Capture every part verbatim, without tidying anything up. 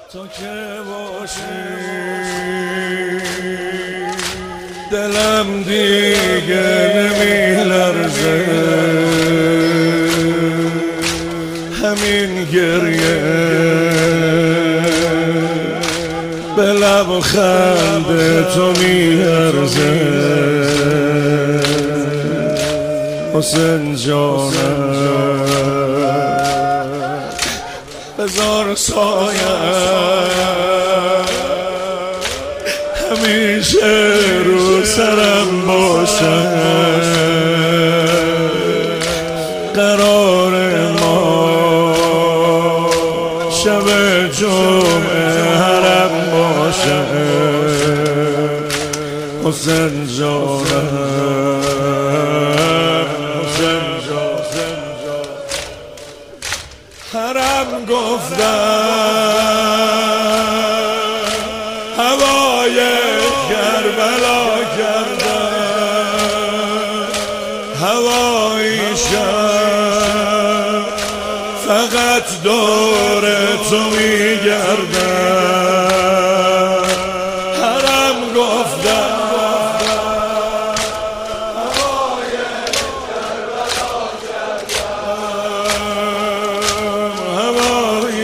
تو که باشی دلم دیگه نمیلرزه، همین گریه به لبخند تو میارزه. حسین جانم بذار سایه همیشه رو سرم باشه، قرار ما شب جمعه حرم باشه. حسین جانم حسین جانم حرم گفتم هوای کربلا کردم، هوای شب فقط دور تو میگردم. حرم گفتم هوای کربلا کردم، هوای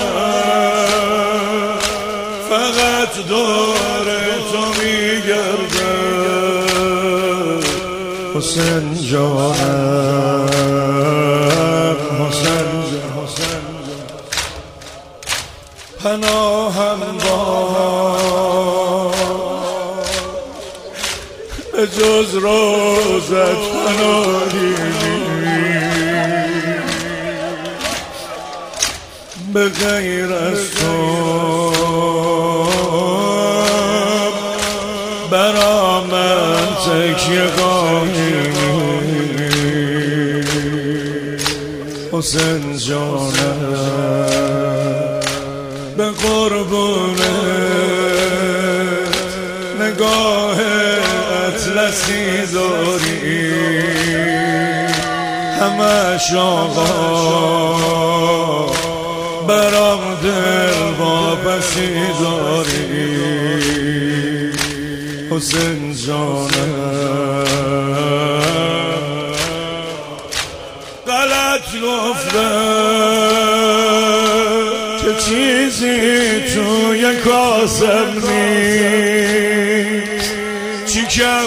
شب فقط دور تو میگردم. حسین جانم حسین حسین پناهم باش، به جز روزت پناهی به غیر از تو برا من تکیه گاهی. حسین جانم به قربون نگاه اطلسی داری، همش آقا برام دل واپسی داری. حسین جانم غلط گفتم که چیزی توی کاسم نیست، چی کم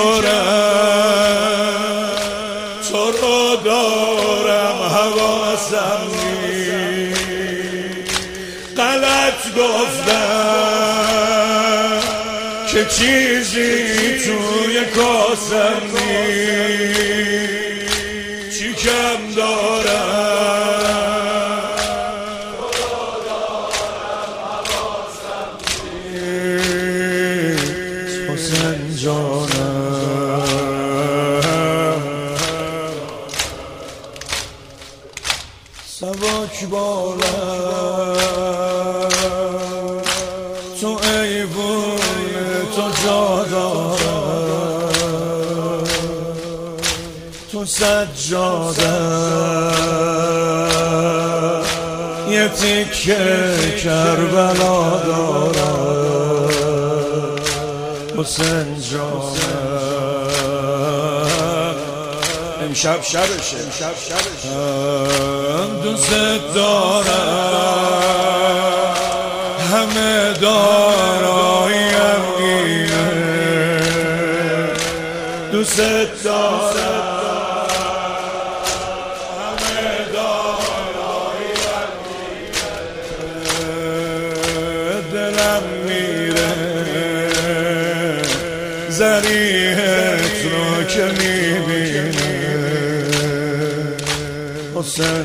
دارم تو رو دارم حواسم نیست. غلط گفتم که چیزی توی کاسم نیست، چی کم دارم تو رو دارم حواسم نیست. حسین جانم سبک بالم تو ایوون تو جا دارم، تو سجاده یه تیکه کربلا دارم. حسین جانم امشب شبشه امشب شبشه دوست دارم، همه داراییم اینه، دوست دارم همه داراییم اینه. دلم میره ذریحت رو که میبینه. حسین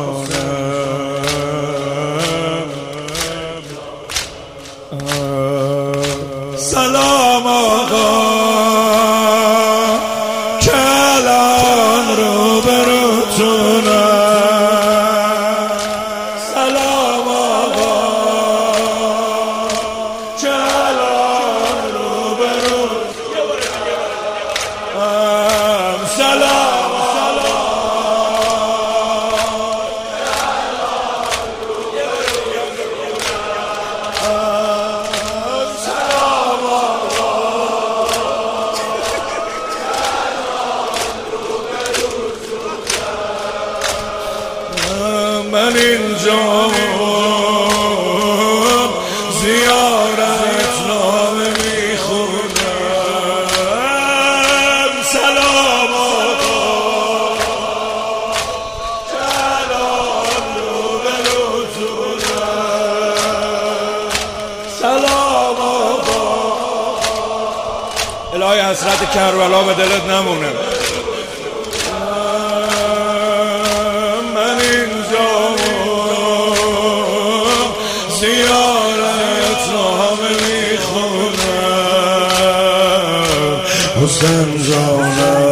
جانم سلام آقا که الان رو بروتونم، سلام آقا که الان رو بروتونم، سلام سلام زیارت نامه میخونم. سلام آقا جلال رو به لطفونم. سلام آقا الهی حسرت کربلا به دلت نمونه. من اینجا زیارت نامه میخونم. حسین جانم